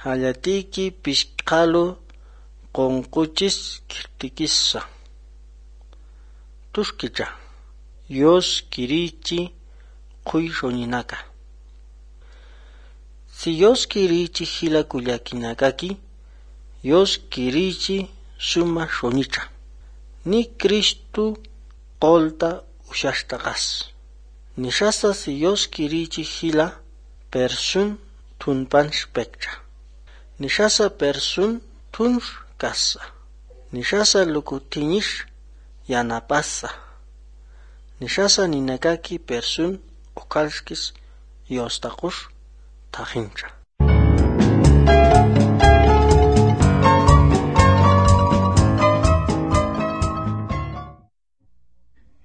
Hallatiki pishqalu qonquchis kirtikissa. Tushkicha Dios kirichi quy roninaka. Si Dios kirichi hila kullakinakaki, Dios kirichi suma ronicha. Ni Cristo qolta ushashtagas. Nishasa si Dios kirichi hila person tunpan shpekcha. Nishasa person tunsh kasa. Nishasa lukutinish yanapasa. Nishasa ninakaki person ukalskis Dios taqush tajincha.